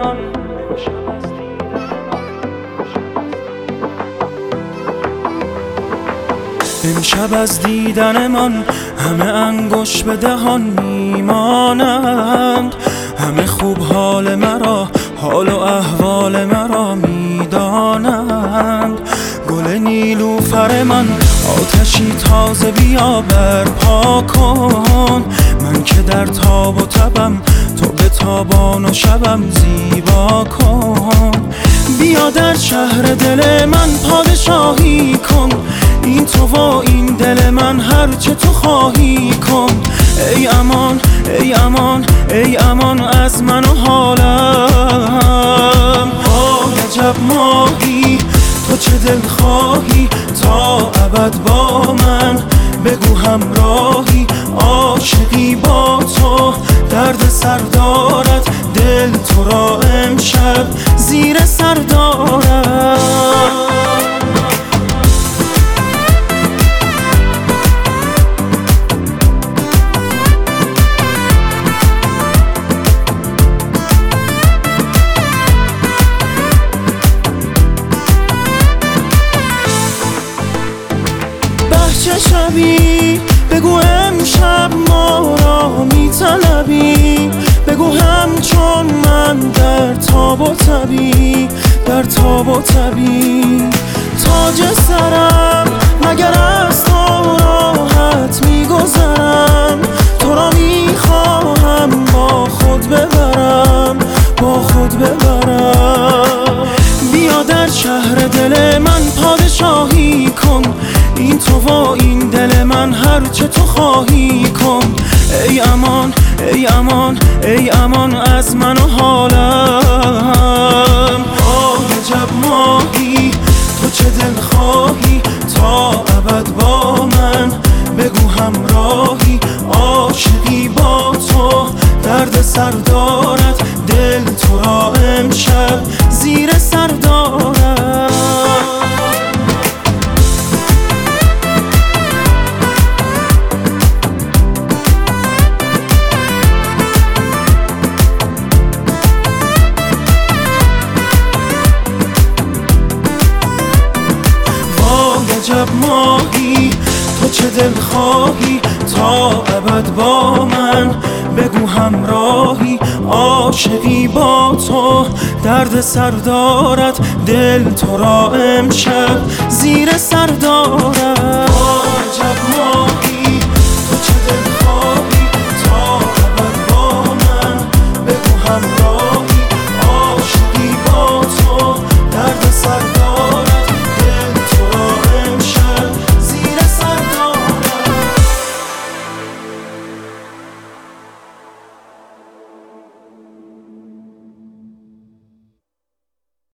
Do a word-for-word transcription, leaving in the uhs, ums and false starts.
من امشب از دیدن من همه انگشت به دهان میمانند، همه خوب حال مرا حال و احوال مرا میدانند. گل نیلوفر من آتشی تازه بیا برپا کن، من که در تاب و تبم تو به تابان و شبم زیبا کن. بیا در شهر دل من پادشاهی کن، این تو و این دل من هرچه تو خواهی کن. ای امان ای امان ای امان از من و حالم. آه عجب ماهی تو چه دل خواهی تا ابد با من، بگو همراهی عاشقی با تو درد سر دارد دل تو را امشب زیر سر دارد. چه شبی بگو امشب ما را میطلبی، بگو همچون من در تاب و تبی در تاب و تبی. تاج سرم مگر از تو راحت میگذرم، تو را میخواهم با خود ببرم با خود ببرم. بیا در شهر دل من پادشاهی کن، این تو و این دل من هرچه تو خواهی کن. ای امان ای امان ای امان از من و حالم. آه عجب ماهی تو چه دل خواهی تا ابد با من، بگو همراهی عاشقی با تو درد سر دارد دل تو را امشب زیر سر دارد. عجب ماهی تو چه دل خواهی تا ابد با من، بگو همراهی عاشقی با تو درد سر دارد دل تو را امشب زیر سر دارد.